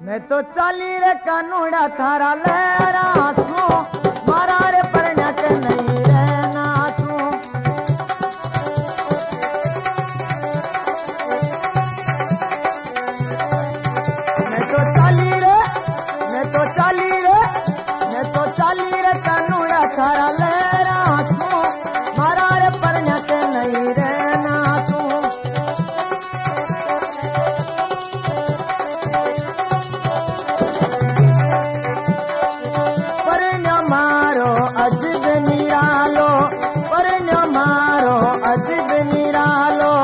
मैं तो चाली रे कानूड़ा थारा लहरा सू मारा रे परण्या के नहीं रहना सू मैं तो चाली रे कानूड़ा थारा लहरा सू मारा रे परण्या के नहीं रहना सू अजब निरालो परण्यो मारो अजब निरालो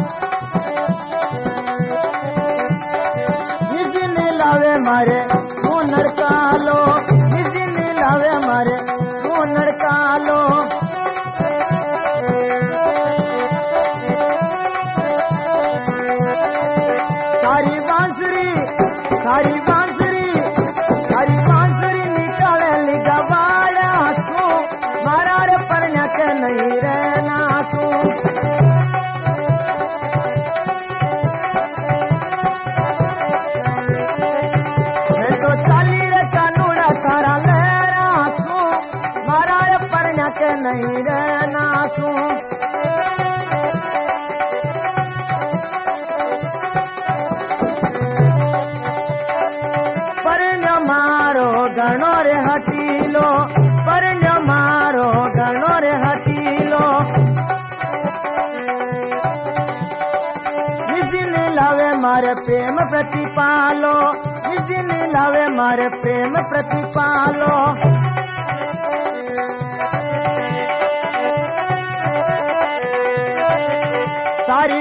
इस दिन लावे मारे सोनर कालो इस दिन लावे मारे सोनर कालो थारी बांसुरी निकाले लिगा बाड़ा सू मारा रे परण्या के नहीं रहना सू मैं तो चाली रे कानूड़ा थारा लहरा सू मारा रे परण्या के नहीं रहना सू परण्यो मारो गणो रे हटीलो परण्यो मारो गणो रे हटीलो इस दिन लावे मारे प्रेम प्रतिपालो इस दिन लावे मारे प्रेम प्रतिपालो थारी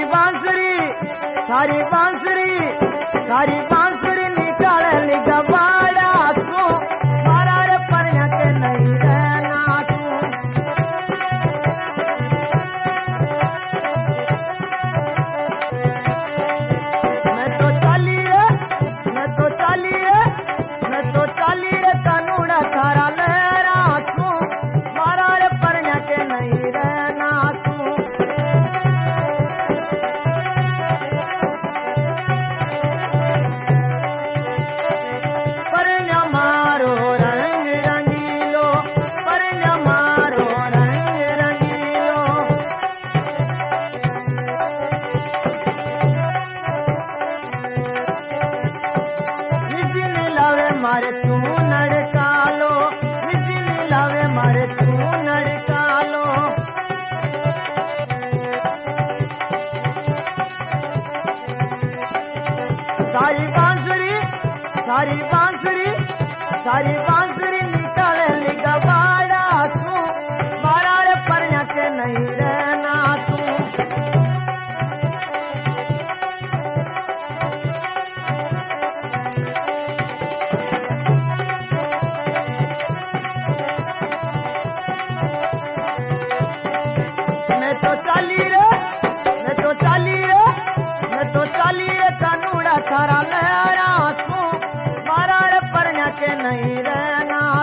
बांसुरी निकाले लिगा बाड़ा सू मारा रे परण्या के नहीं रहना सू मैं तो चाली रे कानूड़ा थारा लहरा सू मारा रे परण्या के नहीं रहना सू मारे तू नड़कालो इस दिन लावे मारे तू नड़कालो थारी बांसुरी निकाले लिगा बाड़ा सू मारा रे परण्या के नहीं रहना सू मैं तो चाली रे कानूड़ा थारा लहरा सू मारा रे परण्या के नहीं रहना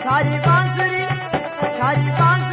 थारी बांसुरी